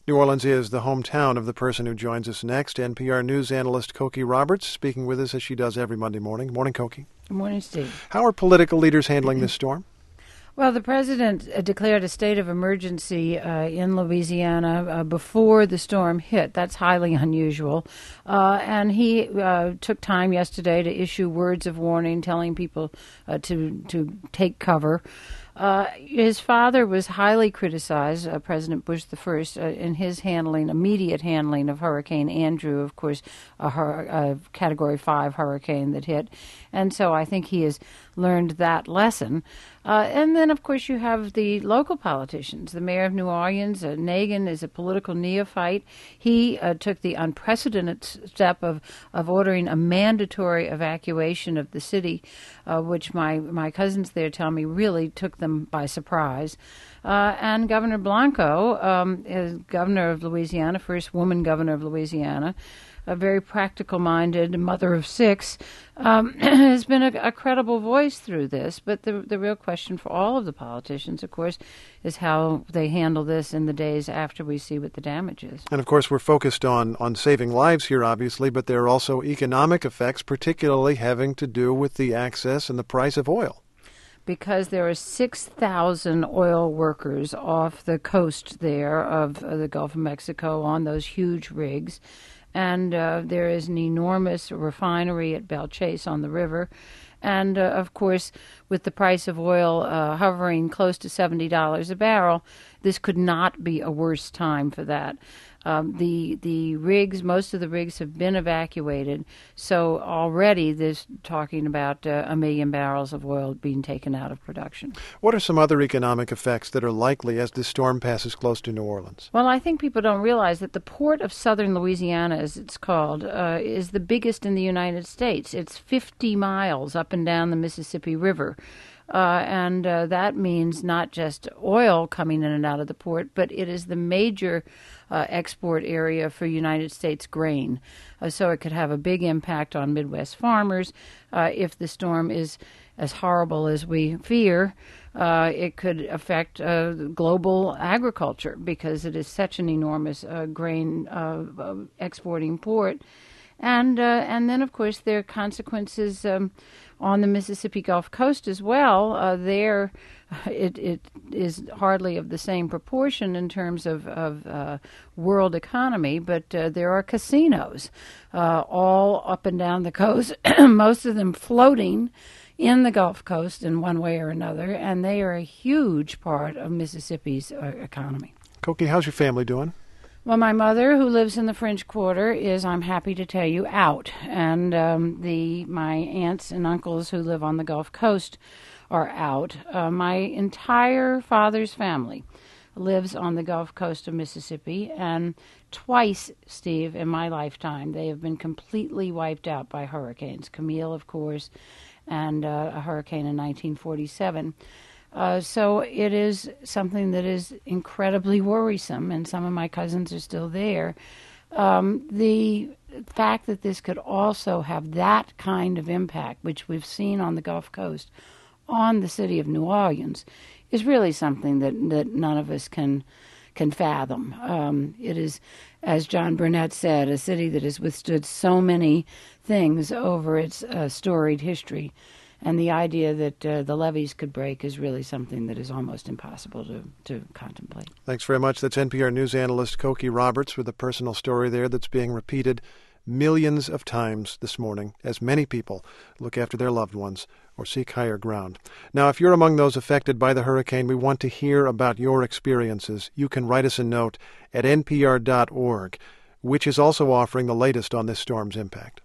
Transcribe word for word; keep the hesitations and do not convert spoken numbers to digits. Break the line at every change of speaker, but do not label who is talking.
New Orleans is the hometown of the person who joins us next, N P R News analyst Cokie Roberts, speaking with us as she does every Monday morning. Morning, Cokie.
Good morning, Steve.
How are political leaders handling this storm?
Well, the president uh, declared a state of emergency uh, in Louisiana uh, before the storm hit. That's highly unusual. Uh, and he uh, took time yesterday to issue words of warning, telling people uh, to, to take cover. Uh, his father was highly criticized, uh, President Bush the First, uh, in his handling, immediate handling of Hurricane Andrew, of course, a, hur- a Category five hurricane that hit. And so I think he has learned that lesson. Uh, and then, of course, you have the local politicians. The mayor of New Orleans, uh, Nagin, is a political neophyte. He uh, took the unprecedented step of, of ordering a mandatory evacuation of the city, uh, which my, my cousins there tell me really took them by surprise. Uh, and Governor Blanco um, is governor of Louisiana, first woman governor of Louisiana, a very practical-minded mother of six, um, has been a, a credible voice through this. But the the real question for all of the politicians, of course, is how they handle this in the days after we see what the damage is.
And, of course, we're focused on, on saving lives here, obviously, but there are also economic effects, particularly having to do with the access and the price of oil.
Because there are six thousand oil workers off the coast there of uh, the Gulf of Mexico on those huge rigs. And uh, there is an enormous refinery at Belle Chase on the river. And, uh, of course, with the price of oil uh, hovering close to seventy dollars a barrel, this could not be a worse time for that. Um, the the rigs, most of the rigs have been evacuated, so already there's talking about uh, a million barrels of oil being taken out of production.
What are some other economic effects that are likely as this storm passes close to New Orleans?
Well, I think people don't realize that the port of southern Louisiana, as it's called, uh, is the biggest in the United States. It's fifty miles up and down the Mississippi River. Uh, and uh, that means not just oil coming in and out of the port, but it is the major uh, export area for United States grain. Uh, so it could have a big impact on Midwest farmers. Uh, if the storm is as horrible as we fear, uh, it could affect uh, global agriculture because it is such an enormous uh, grain uh, uh, exporting port. And uh, and then, of course, there are consequences um, on the Mississippi Gulf Coast as well. Uh, there, it it is hardly of the same proportion in terms of, of uh, world economy, but uh, there are casinos uh, all up and down the coast, most of them floating in the Gulf Coast in one way or another, and they are a huge part of Mississippi's uh, economy.
Cokie, how's your family doing?
Well, my mother, who lives in the French Quarter, is, I'm happy to tell you, out. And um, the my aunts and uncles who live on the Gulf Coast are out. Uh, my entire father's family lives on the Gulf Coast of Mississippi. And twice, Steve, in my lifetime, they have been completely wiped out by hurricanes. Camille, of course, and uh, a hurricane in nineteen forty-seven. Uh, so it is something that is incredibly worrisome, and some of my cousins are still there. Um, the fact that this could also have that kind of impact, which we've seen on the Gulf Coast, on the city of New Orleans, is really something that, that none of us can can fathom. Um, it is, as John Burnett said, a city that has withstood so many things over its uh, storied history. And the idea that uh, the levees could break is really something that is almost impossible to, to contemplate.
Thanks very much. That's N P R News analyst Cokie Roberts with a personal story there that's being repeated millions of times this morning as many people look after their loved ones or seek higher ground. Now, if you're among those affected by the hurricane, we want to hear about your experiences. You can write us a note at N P R dot org, which is also offering the latest on this storm's impact.